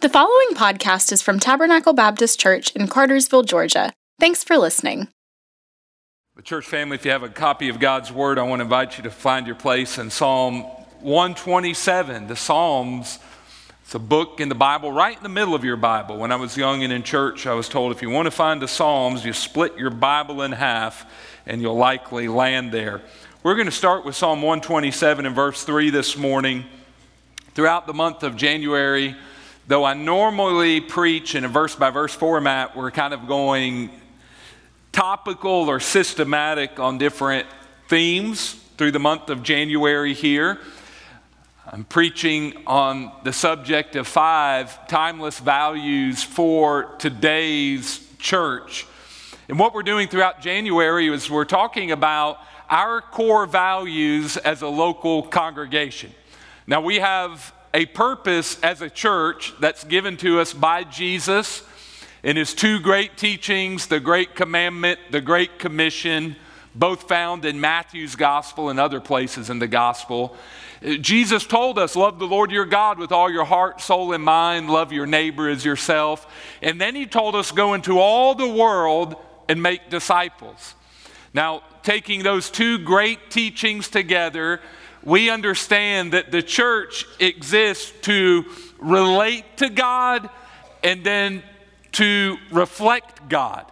The following podcast is from Tabernacle Baptist Church in Cartersville, Georgia. Thanks for listening. The church family, if you have a copy of God's Word, I want to invite you to find your place in Psalm 127. The Psalms, it's a book in the Bible, right in the middle of your Bible. When I was young and in church, I was told if you want to find the Psalms, you split your Bible in half and you'll likely land there. We're going to start with Psalm 127 and verse 3 this morning. Throughout the month of January, though I normally preach in a verse-by-verse format, we're kind of going topical or systematic on different themes through the month of January here. I'm preaching on the subject of 5 timeless values for today's church. And what we're doing throughout January is we're talking about our core values as a local congregation. Now, we have a purpose as a church that's given to us by Jesus in his 2 great teachings, the Great Commandment, the Great Commission, both found in Matthew's Gospel and other places in the Gospel. Jesus told us, love the Lord your God with all your heart, soul, and mind, love your neighbor as yourself. And then he told us, go into all the world and make disciples. Now, taking those 2 great teachings together, we understand that the church exists to relate to God and then to reflect God.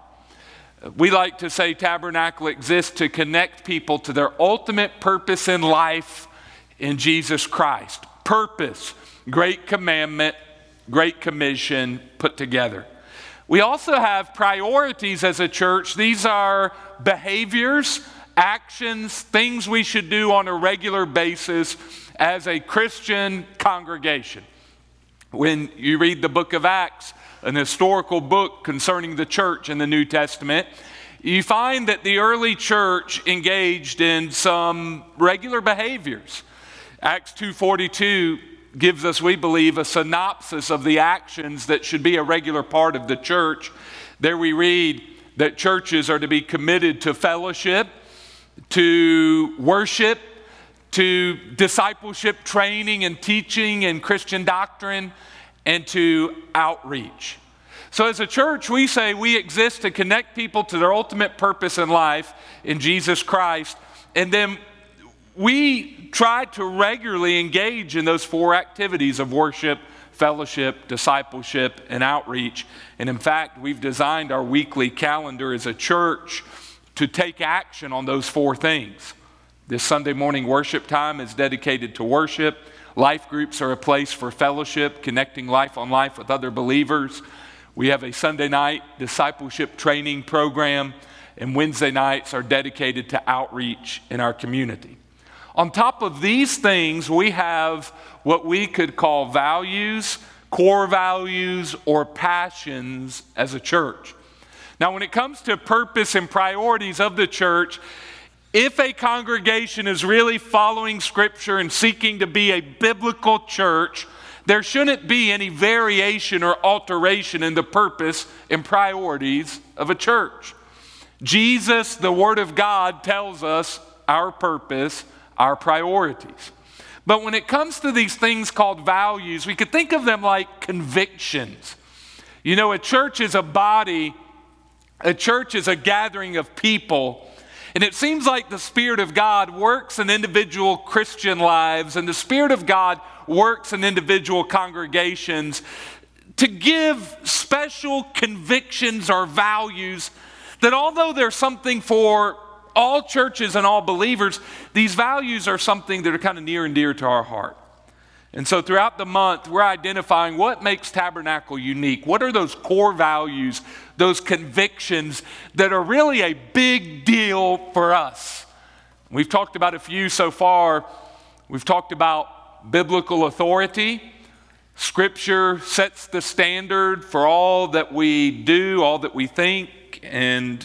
We like to say Tabernacle exists to connect people to their ultimate purpose in life in Jesus Christ. Purpose, Great Commandment, Great Commission put together. We also have priorities as a church. These are behaviors, actions, things we should do on a regular basis as a Christian congregation. When you read the book of Acts, an historical book concerning the church in the New Testament, you find that the early church engaged in some regular behaviors. Acts 2:42 gives us, we believe, a synopsis of the actions that should be a regular part of the church. There we read that churches are to be committed to fellowship, to worship, to discipleship training and teaching and Christian doctrine, and to outreach. So as a church, we say we exist to connect people to their ultimate purpose in life in Jesus Christ, and then we try to regularly engage in those 4 activities of worship, fellowship, discipleship, and outreach. And in fact, we've designed our weekly calendar as a church to take action on those 4 things. This Sunday morning worship time is dedicated to worship. Life groups are a place for fellowship, connecting life on life with other believers. We have a Sunday night discipleship training program, and Wednesday nights are dedicated to outreach in our community. On top of these things, we have what we could call values, core values, or passions as a church. Now, when it comes to purpose and priorities of the church, if a congregation is really following Scripture and seeking to be a biblical church, there shouldn't be any variation or alteration in the purpose and priorities of a church. Jesus, the Word of God, tells us our purpose, our priorities. But when it comes to these things called values, we could think of them like convictions. You know, a church is a body. A church is a gathering of people, and it seems like the Spirit of God works in individual Christian lives, and the Spirit of God works in individual congregations to give special convictions or values that although they're something for all churches and all believers, these values are something that are kind of near and dear to our heart. And so throughout the month, we're identifying what makes Tabernacle unique. What are those core values, those convictions that are really a big deal for us? We've talked about a few so far. We've talked about biblical authority. Scripture sets the standard for all that we do, all that we think, and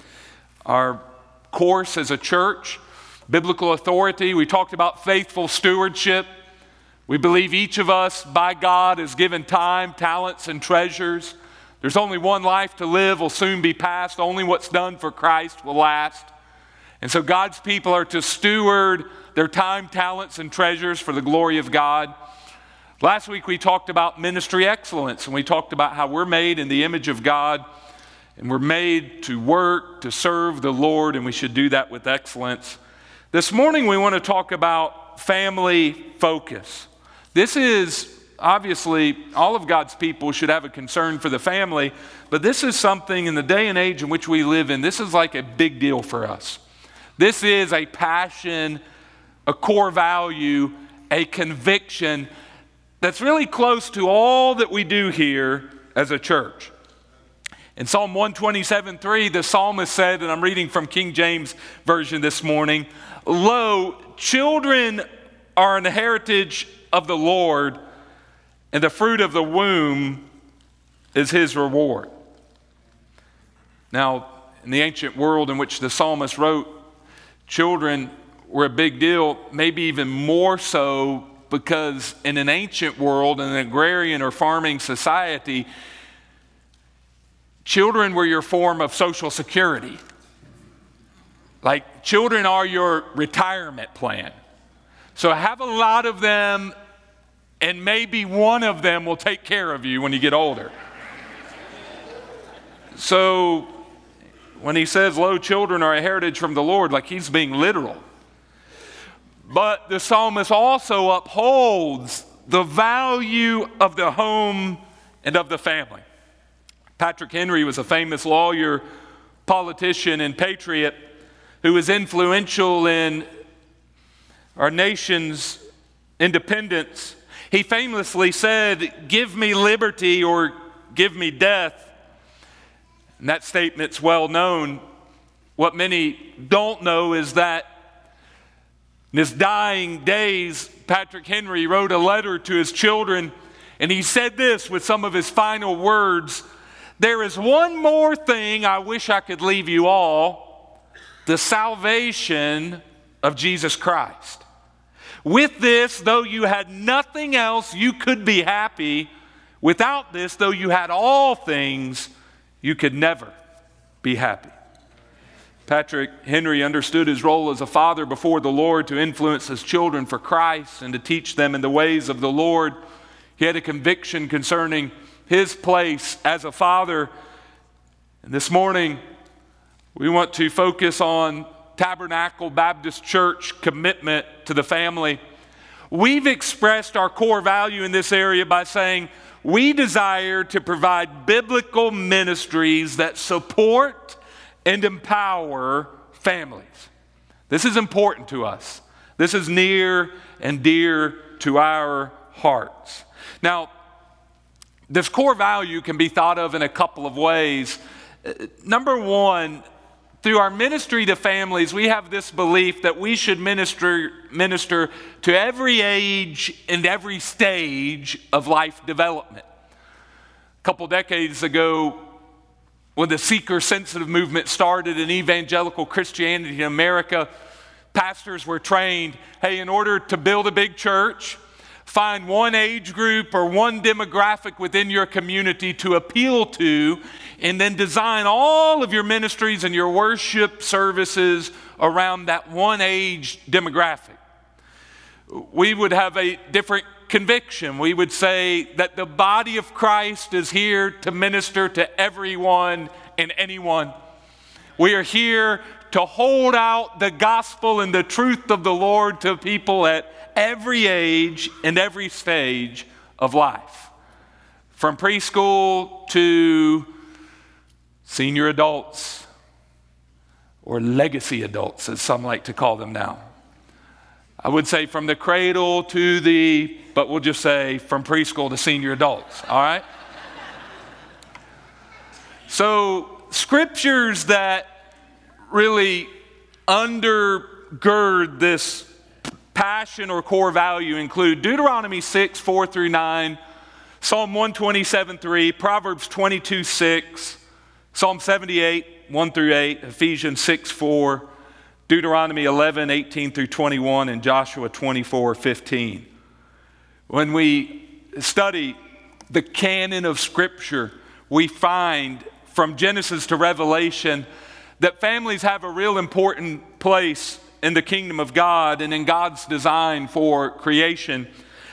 our course as a church. Biblical authority. We talked about faithful stewardship. We believe each of us, by God, is given time, talents, and treasures. There's only one life to live, will soon be past. Only what's done for Christ will last. And so God's people are to steward their time, talents, and treasures for the glory of God. Last week we talked about ministry excellence, and we talked about how we're made in the image of God, and we're made to work, to serve the Lord, and we should do that with excellence. This morning we want to talk about family focus. This is obviously, all of God's people should have a concern for the family, but this is something in the day and age in which we live in, this is like a big deal for us. This is a passion, a core value, a conviction that's really close to all that we do here as a church. In Psalm 127:3, the psalmist said, and I'm reading from King James Version this morning, "Lo, children are an heritage of the Lord, and the fruit of the womb is his reward." Now, in the ancient world in which the psalmist wrote, children were a big deal, maybe even more so because in an ancient world, in an agrarian or farming society, children were your form of social security. Like, children are your retirement plan. So have a lot of them, and maybe one of them will take care of you when you get older. So when he says, "Lo, children are a heritage from the Lord," like he's being literal. But the psalmist also upholds the value of the home and of the family. Patrick Henry was a famous lawyer, politician, and patriot who was influential in our nation's independence. He famously said, "Give me liberty or give me death." And that statement's well known. What many don't know is that in his dying days, Patrick Henry wrote a letter to his children, and he said this with some of his final words: "There is one more thing I wish I could leave you all, the salvation of Jesus Christ. With this, though you had nothing else, you could be happy. Without this, though you had all things, you could never be happy." Patrick Henry understood his role as a father before the Lord to influence his children for Christ and to teach them in the ways of the Lord. He had a conviction concerning his place as a father. And this morning, we want to focus on Tabernacle Baptist Church commitment to the family. We've expressed our core value in this area by saying we desire to provide biblical ministries that support and empower families. This is important to us. This is near and dear to our hearts. Now, this core value can be thought of in a couple of ways. Number one, through our ministry to families, we have this belief that we should minister to every age and every stage of life development. A couple decades ago, when the seeker-sensitive movement started in evangelical Christianity in America, pastors were trained, hey, in order to build a big church, find one age group or one demographic within your community to appeal to, and then design all of your ministries and your worship services around that one age demographic. We would have a different conviction. We would say that the body of Christ is here to minister to everyone and anyone. We are here to hold out the gospel and the truth of the Lord to people at every age and every stage of life. From preschool to senior adults, or legacy adults, as some like to call them now. I would say from the cradle to but we'll just say from preschool to senior adults, all right? So, scriptures that really undergird this passion or core value include Deuteronomy 6:4-9, Psalm 127:3, Proverbs 22:6, Psalm 78:1-8, Ephesians 6:4, Deuteronomy 11:18-21, and Joshua 24:15. When we study the canon of Scripture, we find from Genesis to Revelation that families have a real important place in the kingdom of God and in God's design for creation.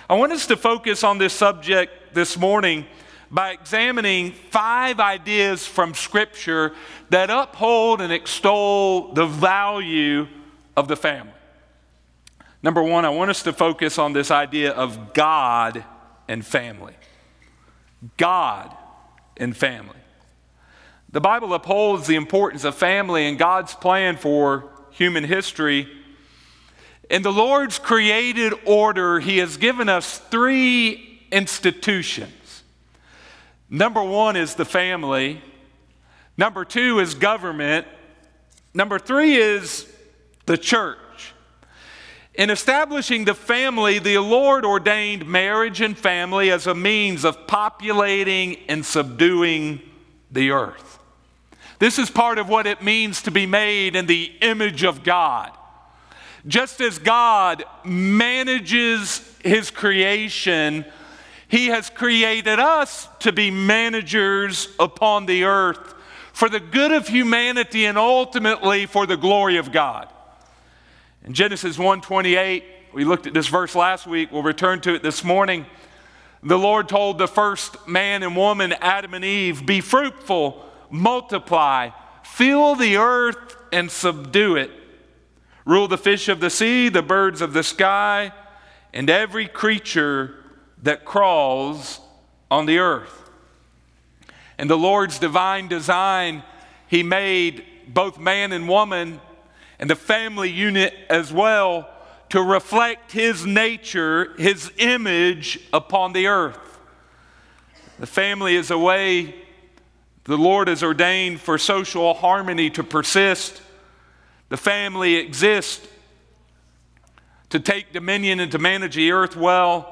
I want us to focus on this subject this morning by examining 5 ideas from Scripture that uphold and extol the value of the family. Number 1, I want us to focus on this idea of God and family. God and family. The Bible upholds the importance of family and God's plan for human history. In the Lord's created order, He has given us 3 institutions. Number 1 is the family. Number 2 is government. Number 3 is the church. In establishing the family, the Lord ordained marriage and family as a means of populating and subduing the earth. This is part of what it means to be made in the image of God. Just as God manages His creation, He has created us to be managers upon the earth for the good of humanity and ultimately for the glory of God. In Genesis 1:28, we looked at this verse last week, we'll return to it this morning. The Lord told the first man and woman, Adam and Eve, "Be fruitful, multiply, fill the earth and subdue it. Rule the fish of the sea, the birds of the sky, and every creature that crawls on the earth." In the Lord's divine design, He made both man and woman and the family unit as well to reflect His nature, His image upon the earth. The family is a way the Lord has ordained for social harmony to persist. The family exists to take dominion and to manage the earth well.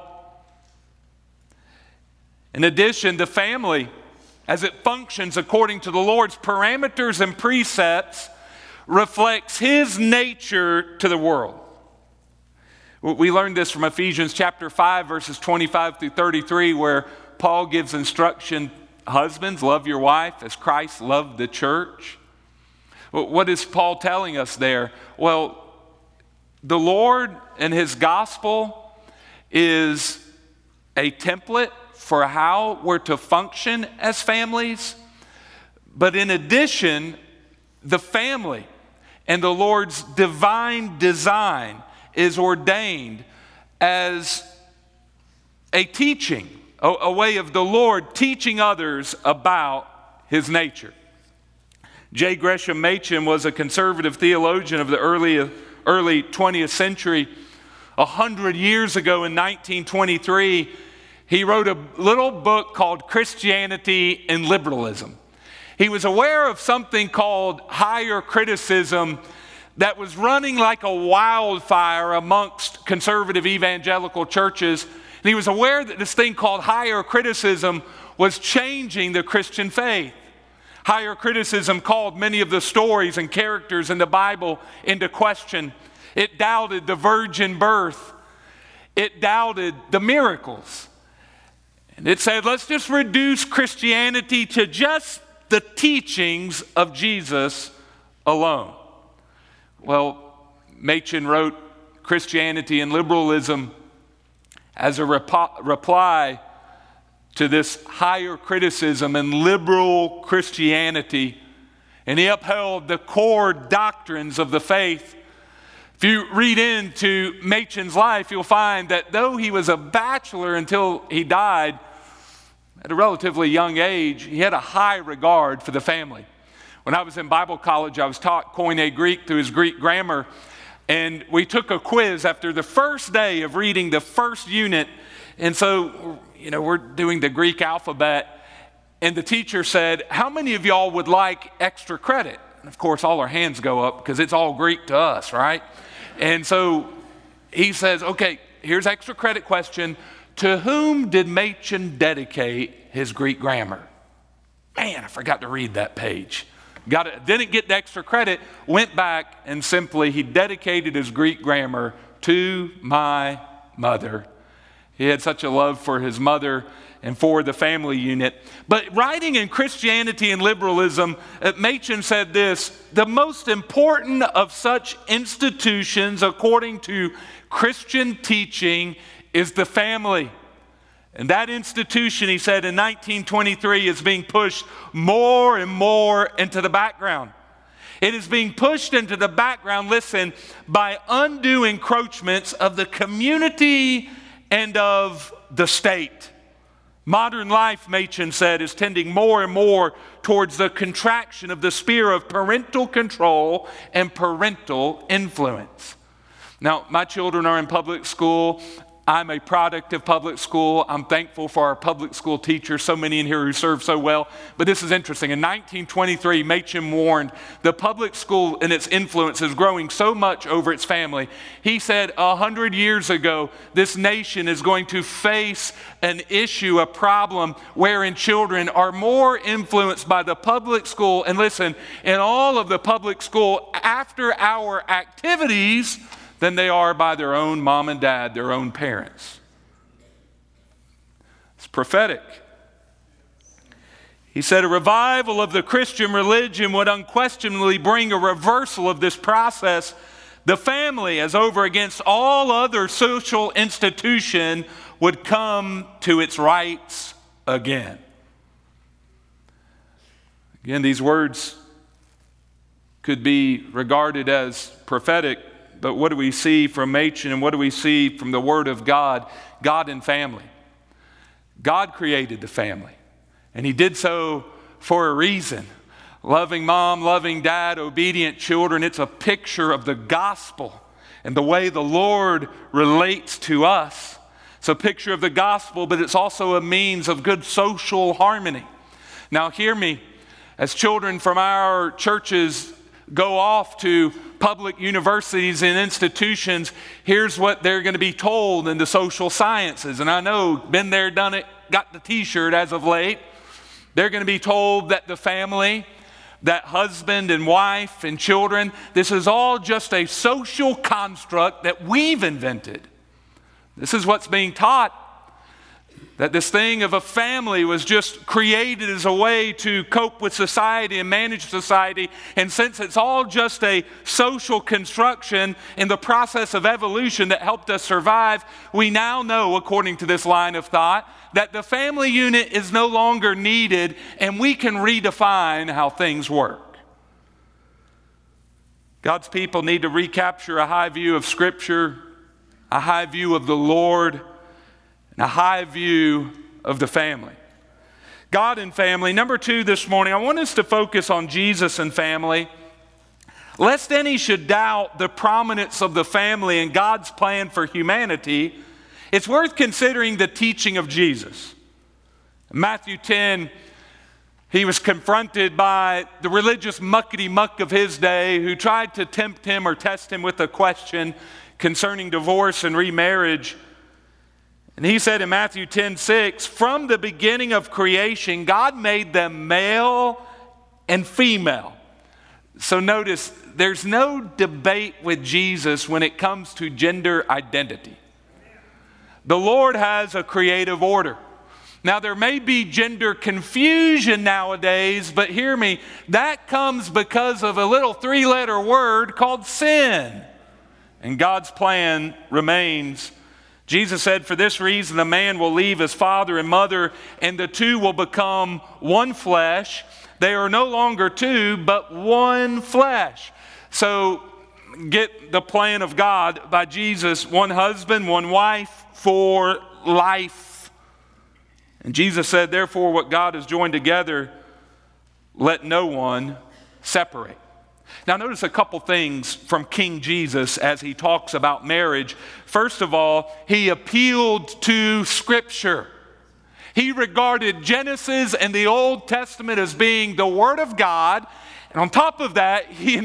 In addition, the family, as it functions according to the Lord's parameters and precepts, reflects His nature to the world. We learned this from Ephesians chapter 5, verses 25 through 33, where Paul gives instruction, husbands, love your wife as Christ loved the church. What is Paul telling us there? Well, the Lord and His gospel is a template for how we're to function as families. But in addition, the family and the Lord's divine design is ordained as a teaching, a way of the Lord teaching others about His nature. J. Gresham Machen was a conservative theologian of the early 20th century. 100 years ago in 1923, he wrote a little book called Christianity and Liberalism. He was aware of something called higher criticism that was running like a wildfire amongst conservative evangelical churches. And he was aware that this thing called higher criticism was changing the Christian faith. Higher criticism called many of the stories and characters in the Bible into question. It doubted the virgin birth. It doubted the miracles. And it said, let's just reduce Christianity to just the teachings of Jesus alone. Well, Machen wrote Christianity and Liberalism as a reply to this higher criticism and liberal Christianity, and he upheld the core doctrines of the faith. If you read into Machen's life, you'll find that though he was a bachelor until he died at a relatively young age, he had a high regard for the family. When I was in Bible college, I was taught Koine Greek through his Greek grammar, and we took a quiz after the first day of reading the first unit. And so, we're doing the Greek alphabet, and the teacher said, how many of y'all would like extra credit? And of course, all our hands go up because it's all Greek to us, right? And so he says, okay, here's extra credit question. To whom did Machen dedicate his Greek grammar? Man, I forgot to read that page. Didn't get the extra credit, went back and simply he dedicated his Greek grammar to my mother. He had such a love for his mother and for the family unit. But writing in Christianity and Liberalism, Machen said this: the most important of such institutions, according to Christian teaching, is the family. And that institution, he said, in 1923 is being pushed more and more into the background. It is being pushed into the background, listen, by undue encroachments of the community and of the state. Modern life, Machen said, is tending more and more towards the contraction of the sphere of parental control and parental influence. Now, my children are in public school. I'm a product of public school. I'm thankful for our public school teachers, so many in here who serve so well. But this is interesting. In 1923, Machen warned the public school and its influence is growing so much over its family. He said 100 years ago, this nation is going to face an issue, a problem wherein children are more influenced by the public school. And listen, in all of the public school after-hour activities than they are by their own mom and dad, their own parents. It's prophetic. He said a revival of the Christian religion would unquestionably bring a reversal of this process. The family, as over against all other social institution, would come to its rights again. Again, these words could be regarded as prophetic. But what do we see from Machen and what do we see from the Word of God? God and family. God created the family, and He did so for a reason. Loving mom, loving dad, obedient children. It's a picture of the gospel and the way the Lord relates to us. It's a picture of the gospel, but it's also a means of good social harmony. Now hear me, as children from our churches go off to public universities and institutions, here's what they're going to be told in the social sciences. And I know, been there, done it, got the t-shirt as of late. They're going to be told that the family, that husband and wife and children, this is all just a social construct that we've invented. This is what's being taught. That this thing of a family was just created as a way to cope with society and manage society. And since it's all just a social construction in the process of evolution that helped us survive, we now know, according to this line of thought, that the family unit is no longer needed and we can redefine how things work. God's people need to recapture a high view of Scripture, a high view of the Lord, a high view of the family. God and family. Number 2 this morning, I want us to focus on Jesus and family. Lest any should doubt the prominence of the family in God's plan for humanity, it's worth considering the teaching of Jesus. In Matthew 10, he was confronted by the religious muckety-muck of his day who tried to tempt him or test him with a question concerning divorce and remarriage. And he said in Matthew 10:6, from the beginning of creation, God made them male and female. So notice, there's no debate with Jesus when it comes to gender identity. The Lord has a creative order. Now, there may be gender confusion nowadays, but hear me, that comes because of a little 3-letter word called sin. And God's plan remains. Jesus said, for this reason, a man will leave his father and mother, and the two will become one flesh. They are no longer two, but one flesh. So get the plan of God by Jesus, one husband, one wife for life. And Jesus said, therefore, what God has joined together, let no one separate. Now notice a couple things from King Jesus as he talks about marriage. First of all, he appealed to Scripture. He regarded Genesis and the Old Testament as being the Word of God. And on top of that,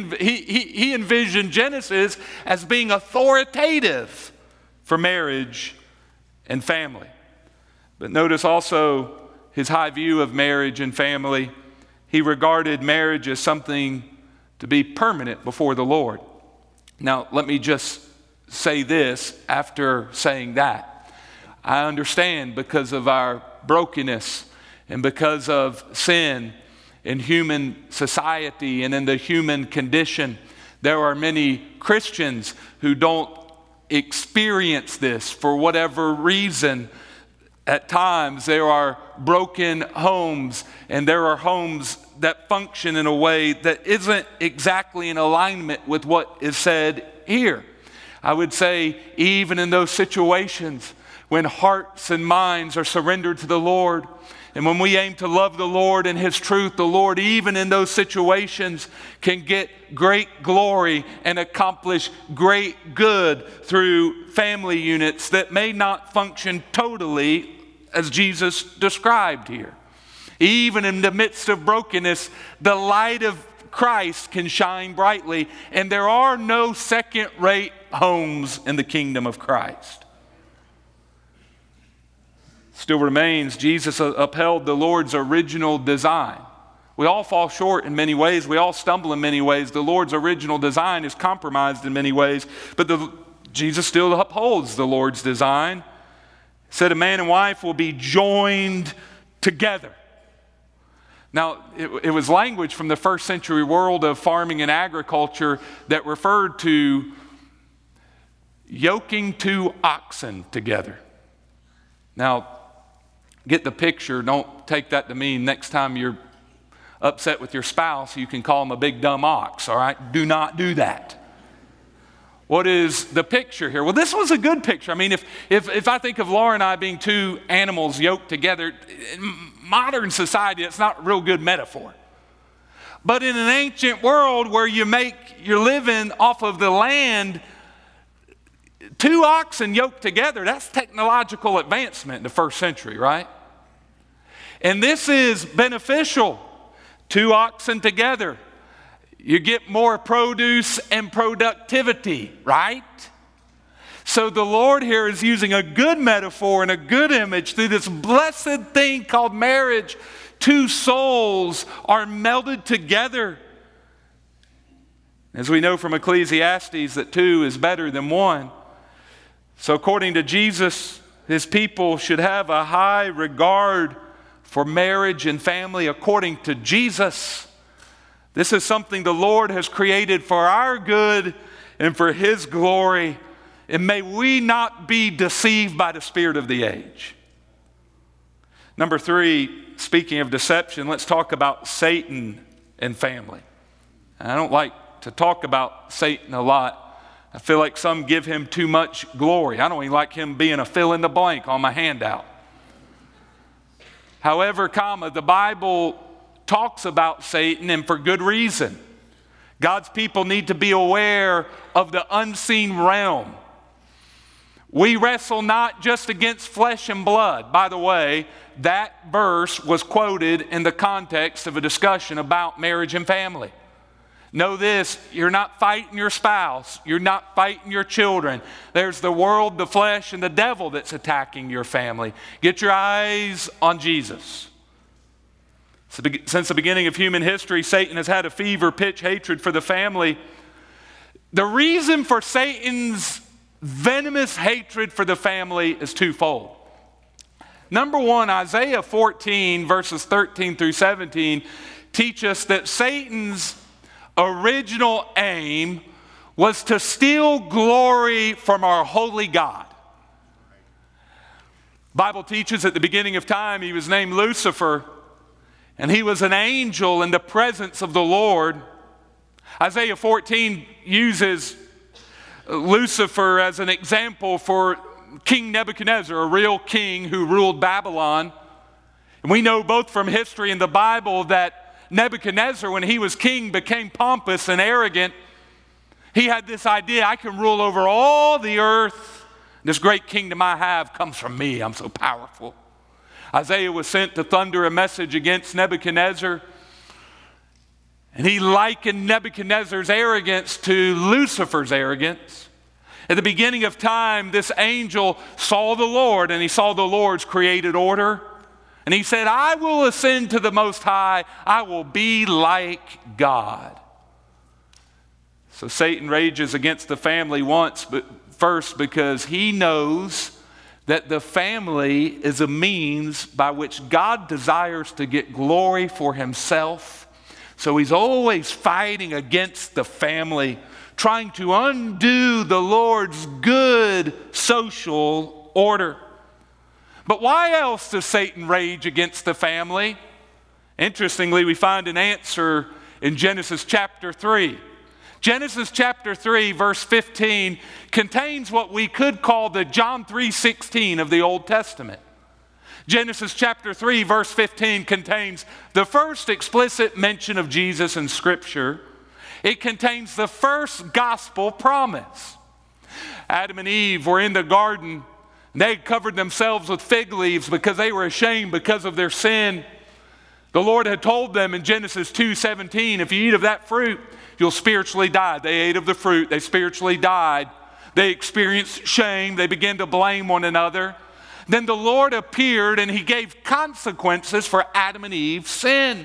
he envisioned Genesis as being authoritative for marriage and family. But notice also his high view of marriage and family. He regarded marriage as something to be permanent before the Lord. Now, let me just say this after saying that. I understand because of our brokenness and because of sin in human society and in the human condition, there are many Christians who don't experience this for whatever reason. At times there are broken homes, and there are homes that function in a way that isn't exactly in alignment with what is said here. I would say even in those situations when hearts and minds are surrendered to the Lord, and when we aim to love the Lord and His truth, the Lord, even in those situations, can get great glory and accomplish great good through family units that may not function totally as Jesus described here. Even in the midst of brokenness, the light of Christ can shine brightly, and there are no second-rate homes in the kingdom of Christ. Still remains, Jesus upheld the Lord's original design. We all fall short in many ways. We all stumble in many ways. The Lord's original design is compromised in many ways, but Jesus still upholds the Lord's design. He said a man and wife will be joined together. Now, it was language from the first century world of farming and agriculture that referred to yoking two oxen together. Now, get the picture. Don't take that to mean next time you're upset with your spouse, you can call them a big dumb ox, all right? Do not do that. What is the picture here? Well, this was a good picture. I mean, if I think of Laura and I being two animals yoked together, in modern society, it's not a real good metaphor. But in an ancient world where you make your living off of the land, two oxen yoked together, that's technological advancement in the first century, right? And this is beneficial. Two oxen together. You get more produce and productivity, right? So the Lord here is using a good metaphor and a good image through this blessed thing called marriage. Two souls are melded together. As we know from Ecclesiastes that two is better than one. So according to Jesus, His people should have a high regard for marriage and family. According to Jesus, this is something the Lord has created for our good and for His glory. And may we not be deceived by the spirit of the age. Number 3, speaking of deception, let's talk about Satan and family. I don't like to talk about Satan a lot. I feel like some give him too much glory. I don't even like him being a fill in the blank on my handout. However, the Bible talks about Satan, and for good reason. God's people need to be aware of the unseen realm. We wrestle not just against flesh and blood. By the way, that verse was quoted in the context of a discussion about marriage and family. Know this, you're not fighting your spouse. You're not fighting your children. There's the world, the flesh, and the devil that's attacking your family. Get your eyes on Jesus. Since the beginning of human history, Satan has had a fever-pitch hatred for the family. The reason for Satan's venomous hatred for the family is twofold. Number one, Isaiah 14, verses 13 through 17, teach us that Satan's original aim was to steal glory from our holy God. The Bible teaches at the beginning of time he was named Lucifer, and he was an angel in the presence of the Lord. Isaiah 14 uses Lucifer as an example for King Nebuchadnezzar, a real king who ruled Babylon. And we know both from history and the Bible that Nebuchadnezzar, when he was king, became pompous and arrogant. He had this idea, I can rule over all the earth. This great kingdom I have comes from me. I'm so powerful. Isaiah was sent to thunder a message against Nebuchadnezzar. And he likened Nebuchadnezzar's arrogance to Lucifer's arrogance. At the beginning of time, this angel saw the Lord, and he saw the Lord's created order. And he said, I will ascend to the Most High. I will be like God. So Satan rages against the family first because he knows that the family is a means by which God desires to get glory for Himself. So he's always fighting against the family, trying to undo the Lord's good social order. But why else does Satan rage against the family? Interestingly, we find an answer in Genesis chapter 3. Genesis chapter 3, verse 15, contains what we could call the John 3:16 of the Old Testament. Genesis chapter 3, verse 15 contains the first explicit mention of Jesus in Scripture. It contains the first gospel promise. Adam and Eve were in the garden. They covered themselves with fig leaves because they were ashamed because of their sin. The Lord had told them in Genesis 2:17, if you eat of that fruit, you'll spiritually die. They ate of the fruit. They spiritually died. They experienced shame. They began to blame one another. Then the Lord appeared and he gave consequences for Adam and Eve's sin.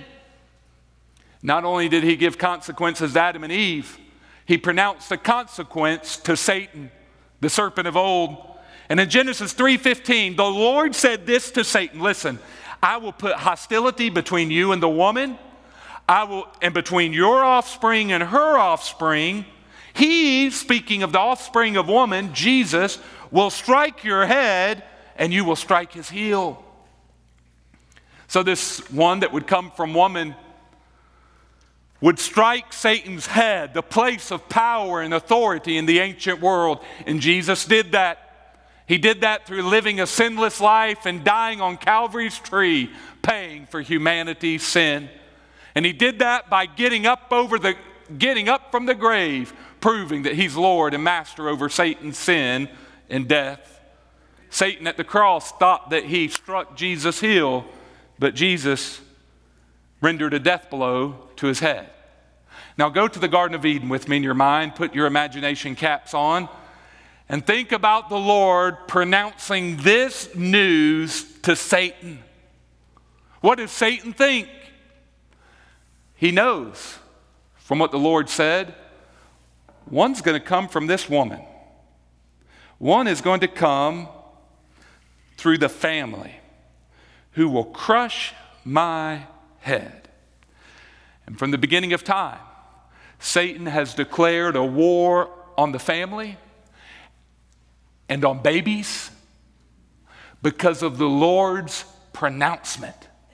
Not only did he give consequences to Adam and Eve, he pronounced a consequence to Satan, the serpent of old. And in Genesis 3:15, the Lord said this to Satan, listen, I will put hostility between you and the woman, and between your offspring and her offspring. He, speaking of the offspring of woman, Jesus, will strike your head and you will strike his heel. So this one that would come from woman would strike Satan's head, the place of power and authority in the ancient world. And Jesus did that. He did that through living a sinless life and dying on Calvary's tree, paying for humanity's sin. And he did that by getting up from the grave, proving that he's Lord and master over Satan's sin and death. Satan at the cross thought that he struck Jesus' heel, but Jesus rendered a death blow to his head. Now go to the Garden of Eden with me in your mind, put your imagination caps on, and think about the Lord pronouncing this news to Satan. What does Satan think? He knows from what the Lord said, one's going to come from this woman. One is going to come through the family who will crush my head. And from the beginning of time, Satan has declared a war on the family and on babies because of the Lord's pronouncement.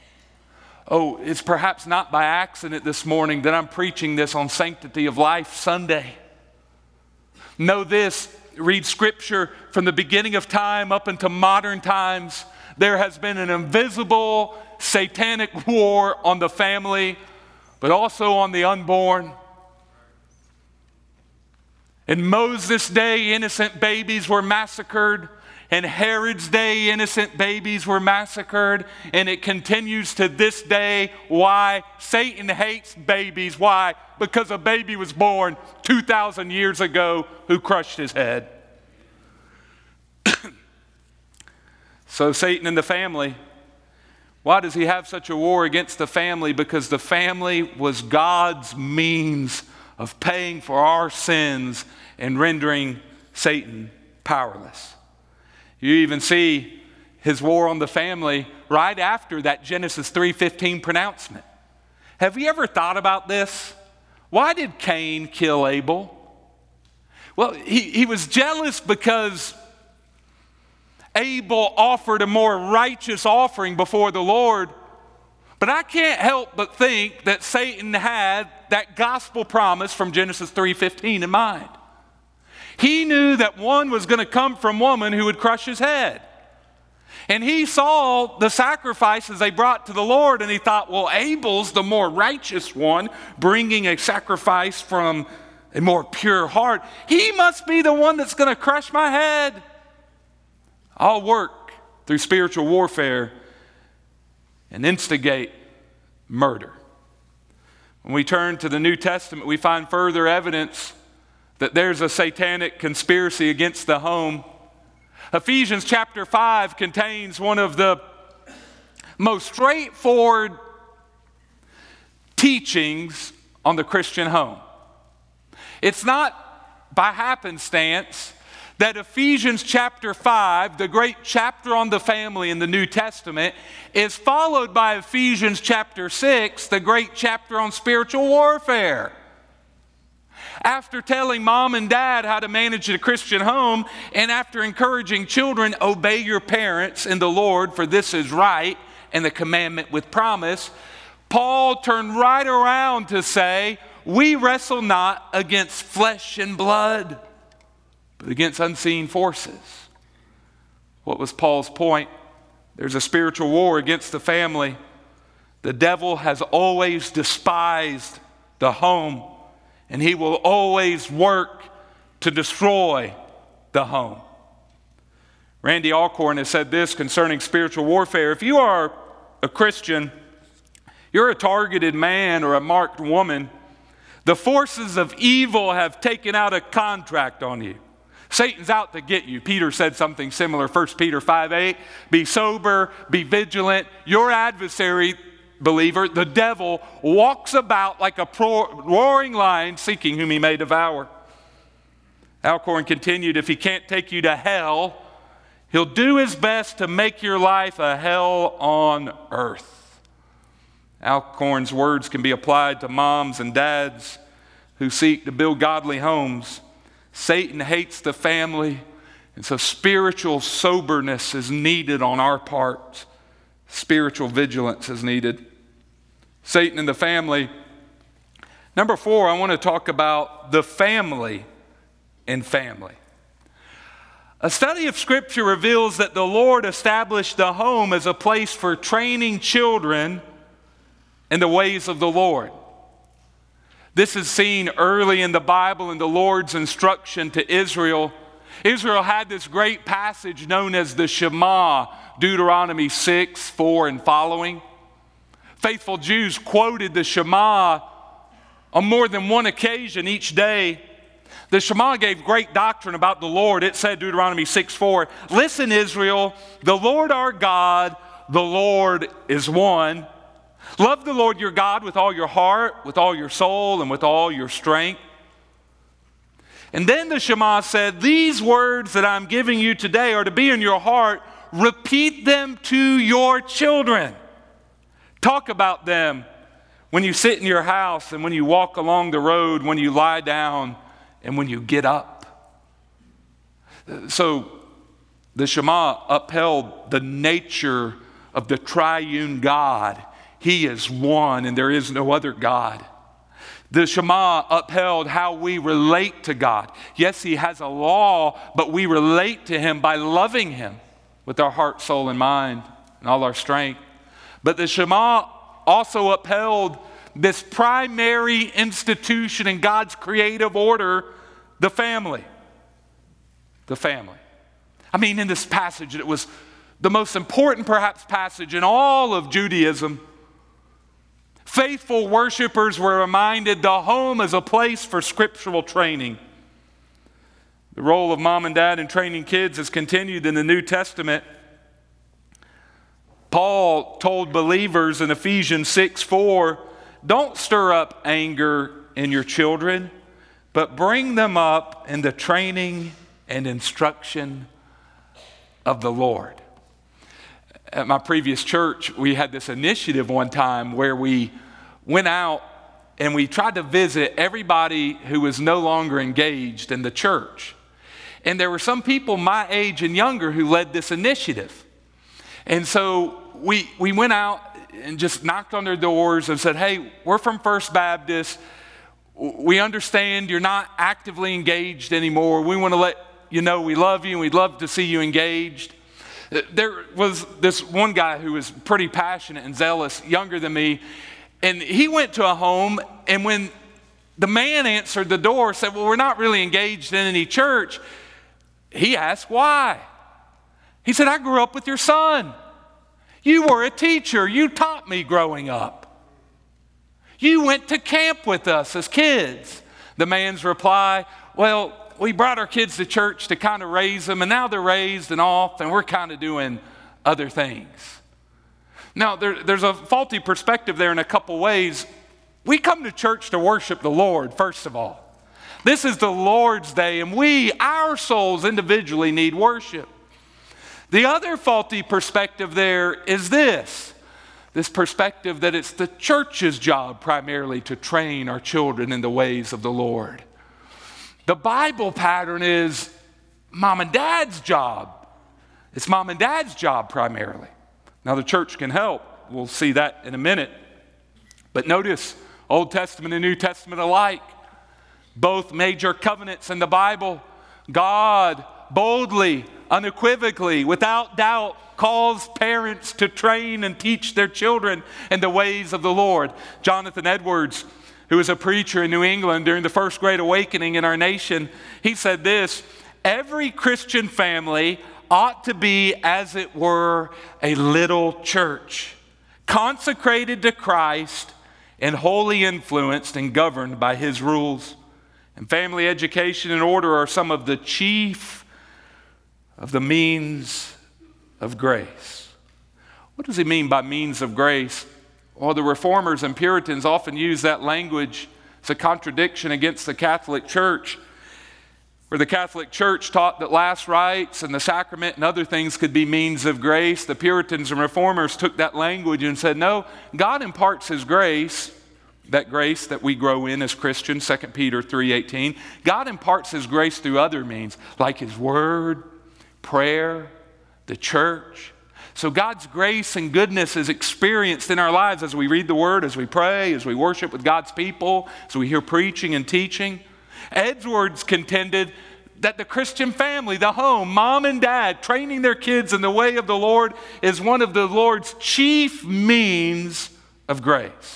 Oh, it's perhaps not by accident this morning that I'm preaching this on Sanctity of Life Sunday. Know this, read Scripture from the beginning of time up into modern times. There has been an invisible satanic war on the family, but also on the unborn. In Moses' day, innocent babies were massacred. In Herod's day, innocent babies were massacred. And it continues to this day. Why? Satan hates babies. Why? Because a baby was born 2,000 years ago who crushed his head. So Satan and the family, why does he have such a war against the family? Because the family was God's means of paying for our sins and rendering Satan powerless. You even see his war on the family right after that Genesis 3:15 pronouncement. Have you ever thought about this? Why did Cain kill Abel? Well, he was jealous because Abel offered a more righteous offering before the Lord. But I can't help but think that Satan had that gospel promise from Genesis 3:15 in mind. He knew that one was going to come from woman who would crush his head. And he saw the sacrifices they brought to the Lord, and he thought, well, Abel's the more righteous one, bringing a sacrifice from a more pure heart. He must be the one that's going to crush my head. I'll work through spiritual warfare and instigate murder. When we turn to the New Testament, we find further evidence that there's a satanic conspiracy against the home. Ephesians chapter 5 contains one of the most straightforward teachings on the Christian home. It's not by happenstance that Ephesians chapter 5, the great chapter on the family in the New Testament, is followed by Ephesians chapter 6, the great chapter on spiritual warfare. After telling mom and dad how to manage a Christian home, and after encouraging children, obey your parents in the Lord, for this is right, and the commandment with promise, Paul turned right around to say, we wrestle not against flesh and blood, but against unseen forces. What was Paul's point? There's a spiritual war against the family. The devil has always despised the home, and he will always work to destroy the home. Randy Alcorn has said this concerning spiritual warfare. If you are a Christian, you're a targeted man or a marked woman, the forces of evil have taken out a contract on you. Satan's out to get you. Peter said something similar, 1 Peter 5:8. Be sober, be vigilant. Your adversary, believer, the devil, walks about like a roaring lion seeking whom he may devour. Alcorn continued, if he can't take you to hell, he'll do his best to make your life a hell on earth. Alcorn's words can be applied to moms and dads who seek to build godly homes. Satan hates the family, and so spiritual soberness is needed on our part. Spiritual vigilance is needed. Satan and the family. Number 4, I want to talk about the family in family. A study of Scripture reveals that the Lord established the home as a place for training children in the ways of the Lord. This is seen early in the Bible in the Lord's instruction to Israel. Israel had this great passage known as the Shema, Deuteronomy 6, 4 and following. Faithful Jews quoted the Shema on more than one occasion each day. The Shema gave great doctrine about the Lord. It said, Deuteronomy 6, 4, listen, Israel, the Lord our God, the Lord is one. Love the Lord your God with all your heart, with all your soul, and with all your strength. And then the Shema said, these words that I'm giving you today are to be in your heart. Repeat them to your children. Talk about them when you sit in your house and when you walk along the road, when you lie down and when you get up. So the Shema upheld the nature of the triune God. He is one and there is no other God. The Shema upheld how we relate to God. Yes, He has a law, but we relate to Him by loving Him with our heart, soul, and mind and all our strength. But the Shema also upheld this primary institution in God's creative order, the family. The family. I mean, in this passage, it was the most important, perhaps, passage in all of Judaism. Faithful worshipers were reminded the home is a place for scriptural training. The role of mom and dad in training kids is continued in the New Testament. Paul told believers in Ephesians 6:4, don't stir up anger in your children, but bring them up in the training and instruction of the Lord. At my previous church, we had this initiative one time where we went out and we tried to visit everybody who was no longer engaged in the church. And there were some people my age and younger who led this initiative. And so we went out and just knocked on their doors and said, hey, we're from First Baptist. We understand you're not actively engaged anymore. We want to let you know we love you and we'd love to see you engaged. There was this one guy who was pretty passionate and zealous, younger than me, and he went to a home, and when the man answered the door, said, well, we're not really engaged in any church, he asked why. He said, I grew up with your son. You were a teacher. You taught me growing up. You went to camp with us as kids. The man's reply, well, we brought our kids to church to kind of raise them, and now they're raised and off, and we're kind of doing other things. Now, there's a faulty perspective there in a couple ways. We come to church to worship the Lord, first of all. This is the Lord's day, and our souls individually need worship. The other faulty perspective there is this perspective that it's the church's job primarily to train our children in the ways of the Lord. The Bible pattern is mom and dad's job. It's mom and dad's job primarily. Now the church can help. We'll see that in a minute. But notice, Old Testament and New Testament alike, both major covenants in the Bible, God boldly, unequivocally, without doubt, calls parents to train and teach their children in the ways of the Lord. Jonathan Edwards, who was a preacher in New England during the First Great Awakening in our nation, he said this: every Christian family ought to be, as it were, a little church, consecrated to Christ and wholly influenced and governed by His rules. And family education and order are some of the chief of the means of grace. What does he mean by means of grace? Well, the Reformers and Puritans often use that language as a contradiction against the Catholic Church, where the Catholic Church taught that last rites and the sacrament and other things could be means of grace. The Puritans and Reformers took that language and said, no, God imparts His grace, that grace that we grow in as Christians, 2 Peter 3:18. God imparts His grace through other means, like His Word, prayer, the church. So God's grace and goodness is experienced in our lives as we read the Word, as we pray, as we worship with God's people, as we hear preaching and teaching. Edwards contended that the Christian family, the home, mom and dad, training their kids in the way of the Lord is one of the Lord's chief means of grace.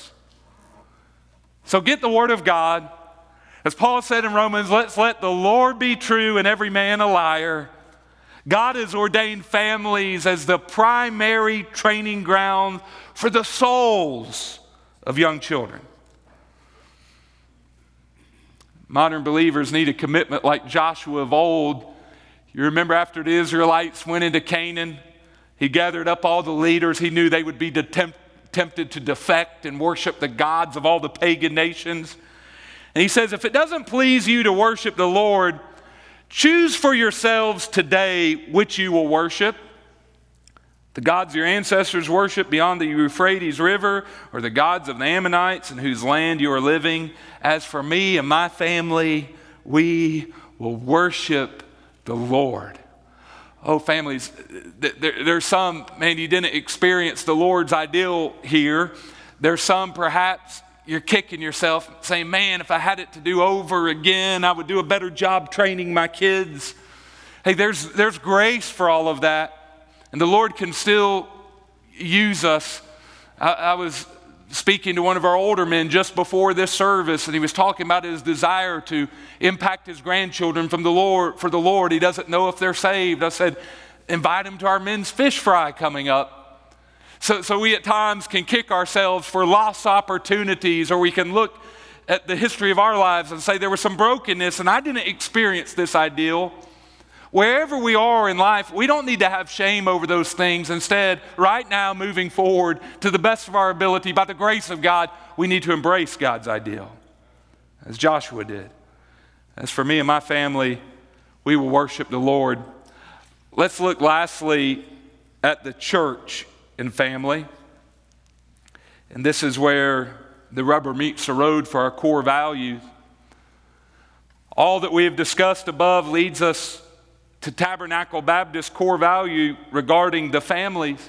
So get the Word of God. As Paul said in Romans, let's let the Lord be true and every man a liar. God has ordained families as the primary training ground for the souls of young children. Modern believers need a commitment like Joshua of old. You remember after the Israelites went into Canaan, he gathered up all the leaders. He knew they would be tempted to defect and worship the gods of all the pagan nations. And he says, if it doesn't please you to worship the Lord, choose for yourselves today which you will worship. The gods your ancestors worshiped beyond the Euphrates River, or the gods of the Ammonites in whose land you are living. As for me and my family, we will worship the Lord. Oh, families, there's some, man, you didn't experience the Lord's ideal here. There's some, perhaps, you're kicking yourself saying, man, if I had it to do over again, I would do a better job training my kids. Hey, there's grace for all of that. And the Lord can still use us. I was speaking to one of our older men just before this service, and he was talking about his desire to impact his grandchildren for the Lord. He doesn't know if they're saved. I said, invite him to our men's fish fry coming up. So we at times can kick ourselves for lost opportunities, or we can look at the history of our lives and say there was some brokenness, and I didn't experience this ideal. Wherever we are in life, we don't need to have shame over those things. Instead, right now, moving forward to the best of our ability, by the grace of God, we need to embrace God's ideal, as Joshua did. As for me and my family, we will worship the Lord. Let's look lastly at the church and family. And this is where the rubber meets the road for our core values. All that we have discussed above leads us to Tabernacle Baptist core value regarding the families.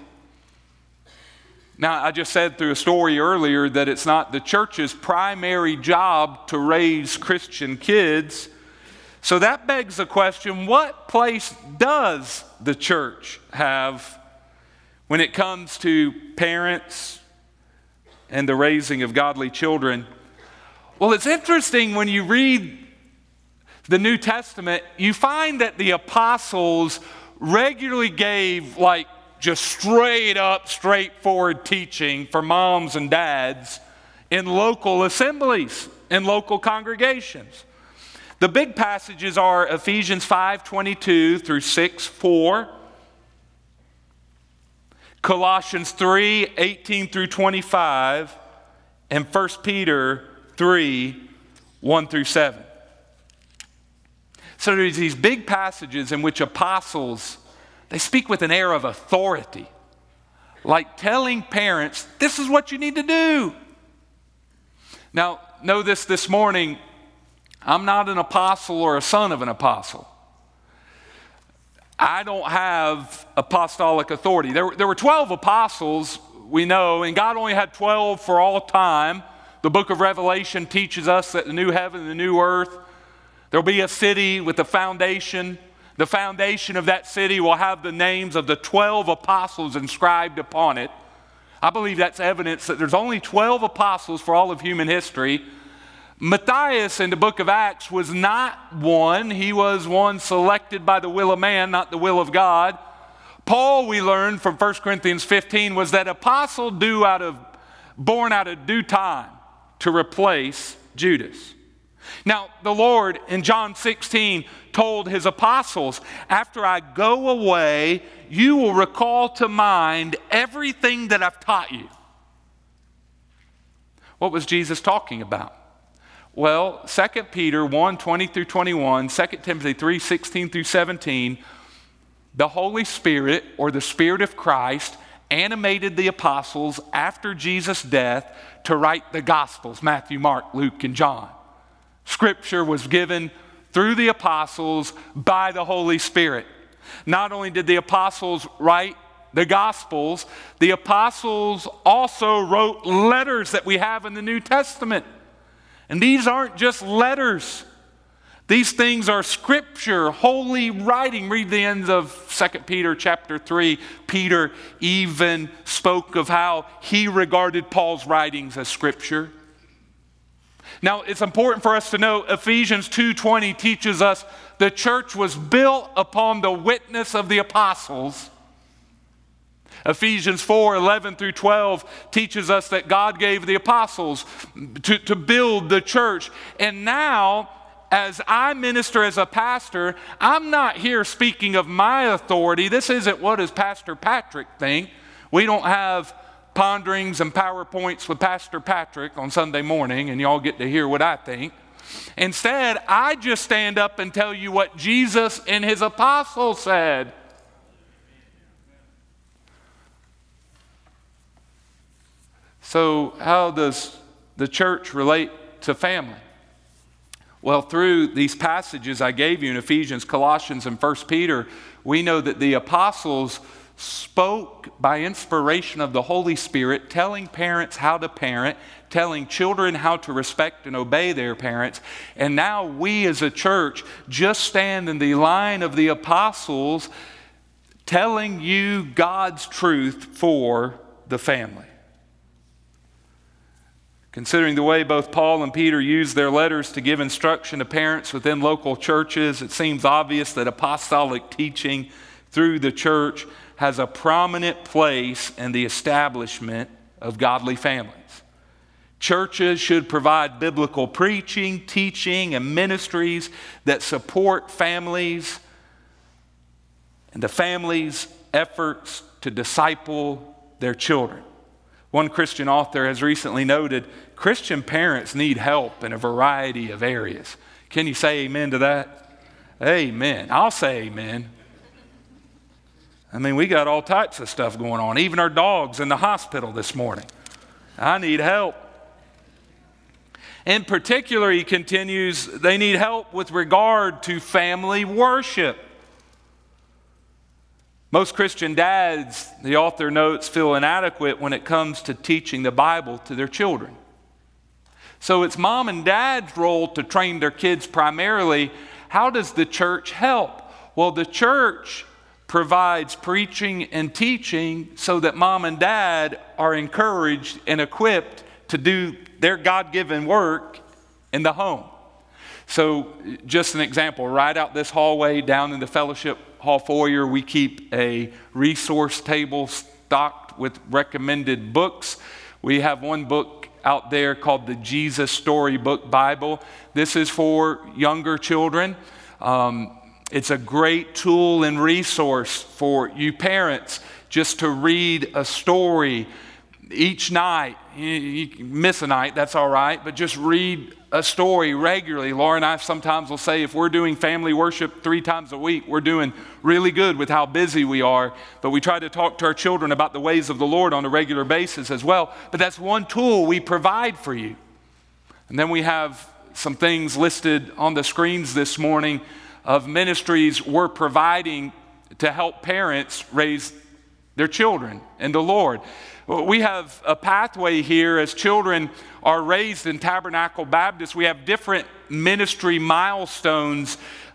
Now, I just said through a story earlier that it's not the church's primary job to raise Christian kids. So that begs the question, what place does the church have when it comes to parents and the raising of godly children? Well, it's interesting when you read the New Testament, you find that the apostles regularly gave just straight up, straightforward teaching for moms and dads in local assemblies, in local congregations. The big passages are Ephesians 5:22 through 6:4, Colossians 3:18 through 25, and 1 Peter 3:1 through 7. So there's these big passages in which apostles, they speak with an air of authority, like telling parents, this is what you need to do. Now, know this morning, I'm not an apostle or a son of an apostle. I don't have apostolic authority. There were 12 apostles, we know, and God only had 12 for all time. The book of Revelation teaches us that the new heaven and the new earth, there'll be a city with a foundation. The foundation of that city will have the names of the 12 apostles inscribed upon it. I believe that's evidence that there's only 12 apostles for all of human history. Matthias in the book of Acts was not one. He was one selected by the will of man, not the will of God. Paul, we learned from 1 Corinthians 15, was that apostle born out of due time to replace Judas. Now, the Lord in John 16 told his apostles, after I go away, you will recall to mind everything that I've taught you. What was Jesus talking about? Well, 2 Peter 1, 20 through 21, 2 Timothy 3, 16 through 17, the Holy Spirit, or the Spirit of Christ, animated the apostles after Jesus' death to write the Gospels, Matthew, Mark, Luke, and John. Scripture was given through the apostles by the Holy Spirit. Not only did the apostles write the Gospels, the apostles also wrote letters that we have in the New Testament. And these aren't just letters. These things are scripture, holy writing. Read the ends of 2 Peter chapter 3. Peter even spoke of how he regarded Paul's writings as scripture. Now, it's important for us to know Ephesians 2:20 teaches us the church was built upon the witness of the apostles. Ephesians 4:11 through 12 teaches us that God gave the apostles to build the church. And now, as I minister as a pastor, I'm not here speaking of my authority. This isn't what does Pastor Patrick think. We don't have ponderings and PowerPoints with Pastor Patrick on Sunday morning, and y'all get to hear what I think. Instead, I just stand up and tell you what Jesus and his apostles said. So how does the church relate to family? Well, through these passages I gave you in Ephesians, Colossians, and 1 Peter, we know that the apostles spoke by inspiration of the Holy Spirit, telling parents how to parent, telling children how to respect and obey their parents. And now we as a church just stand in the line of the apostles telling you God's truth for the family. Considering the way both Paul and Peter used their letters to give instruction to parents within local churches, it seems obvious that apostolic teaching through the church has a prominent place in the establishment of godly families. Churches should provide biblical preaching, teaching, and ministries that support families and the families' efforts to disciple their children. One Christian author has recently noted, Christian parents need help in a variety of areas. Can you say amen to that? Amen. I'll say amen. I mean, we got all types of stuff going on. Even our dog's in the hospital this morning. I need help. In particular, he continues, they need help with regard to family worship. Most Christian dads, the author notes, feel inadequate when it comes to teaching the Bible to their children. So it's mom and dad's role to train their kids primarily. How does the church help? Well, the church provides preaching and teaching so that mom and dad are encouraged and equipped to do their God-given work in the home. So just an example, right out this hallway down in the fellowship hall foyer, we keep a resource table stocked with recommended books. We have one book out there called the Jesus Storybook Bible. This is for younger children. It's a great tool and resource for you parents just to read a story each night. You can miss a night, that's all right, but just read a story regularly. Laura and I sometimes will say if we're doing family worship 3 times a week, we're doing really good with how busy we are. But we try to talk to our children about the ways of the Lord on a regular basis as well. But that's one tool we provide for you. And then we have some things listed on the screens this morning of ministries we're providing to help parents raise their children in the Lord. We have a pathway here as children are raised in Tabernacle Baptist. We have different ministry milestones.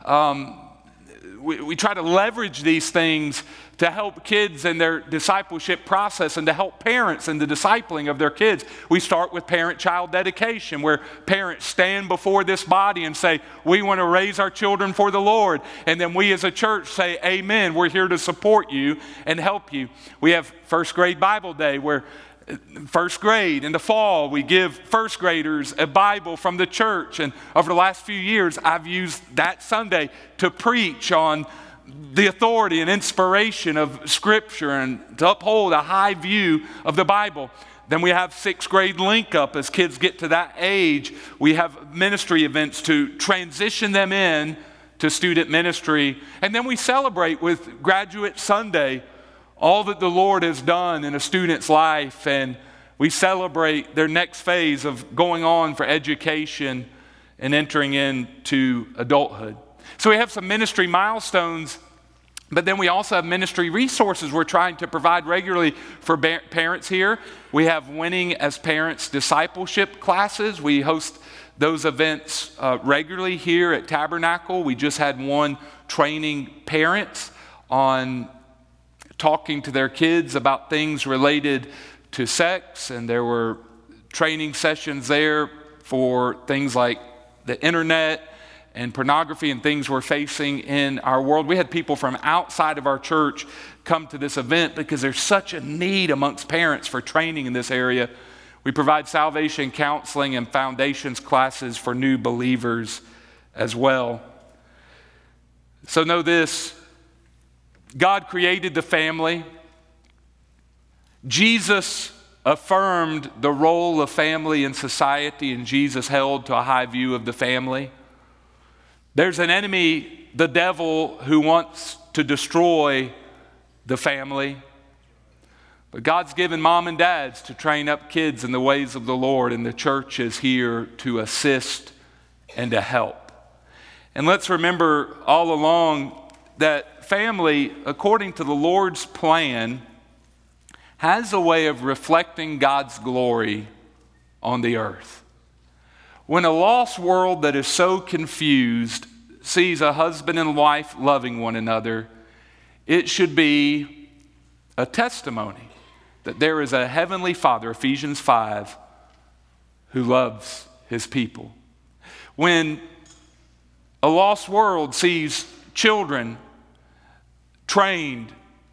We try to leverage these things to help kids in their discipleship process and to help parents in the discipling of their kids. We start with parent-child dedication, where parents stand before this body and say, we want to raise our children for the Lord. And then we as a church say, amen, we're here to support you and help you. We have first grade Bible Day, where first grade in the fall, we give first graders a Bible from the church. And over the last few years, I've used that Sunday to preach on the authority and inspiration of Scripture and to uphold a high view of the Bible. Then we have 6th grade link up. As kids get to that age, we have ministry events to transition them in to student ministry. And then we celebrate with Graduate Sunday all that the Lord has done in a student's life, and we celebrate their next phase of going on for education and entering into adulthood. So we have some ministry milestones, but then we also have ministry resources we're trying to provide regularly for parents here. We have Winning as Parents discipleship classes. We host those events regularly here at Tabernacle. We just had one training parents on talking to their kids about things related to sex, and there were training sessions there for things like the internet and pornography and things we're facing in our world. We had people from outside of our church come to this event because there's such a need amongst parents for training in this area. We provide salvation counseling and foundations classes for new believers as well. So know this: God created the family. Jesus affirmed the role of family in society, and Jesus held to a high view of the family. There's an enemy, the devil, who wants to destroy the family. But God's given mom and dads to train up kids in the ways of the Lord, and the church is here to assist and to help. And let's remember all along that family, according to the Lord's plan, has a way of reflecting God's glory on the earth. When a lost world that is so confused sees a husband and wife loving one another, it should be a testimony that there is a heavenly Father, Ephesians 5, who loves his people. When a lost world sees children trained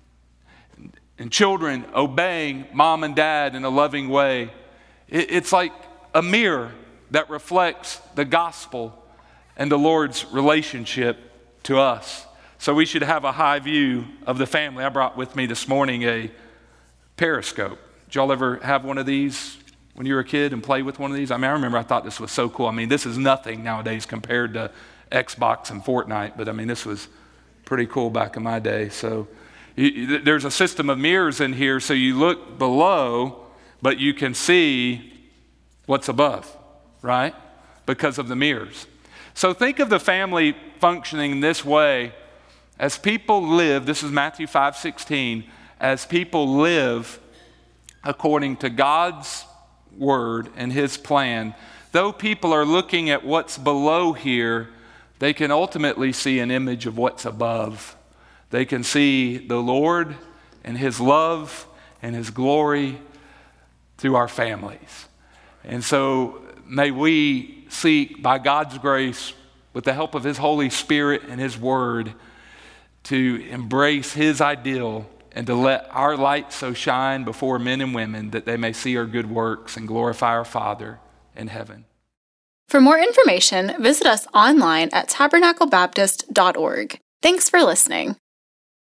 and children obeying mom and dad in a loving way, it's like a mirror that reflects the gospel and the Lord's relationship to us. So we should have a high view of the family. I brought with me this morning a periscope. Did y'all ever have one of these when you were a kid and play with one of these? I remember I thought this was so cool. This is nothing nowadays compared to Xbox and Fortnite, but this was pretty cool back in my day. So there's a system of mirrors in here, so you look below, but you can see what's above, right? Because of the mirrors. So think of the family functioning this way. As people live, this is Matthew 5:16, as people live according to God's word and his plan, though people are looking at what's below here, they can ultimately see an image of what's above. They can see the Lord and his love and his glory through our families. And so may we seek, by God's grace, with the help of his Holy Spirit and his word, to embrace his ideal and to let our light so shine before men and women that they may see our good works and glorify our Father in heaven. For more information, visit us online at tabernaclebaptist.org. Thanks for listening.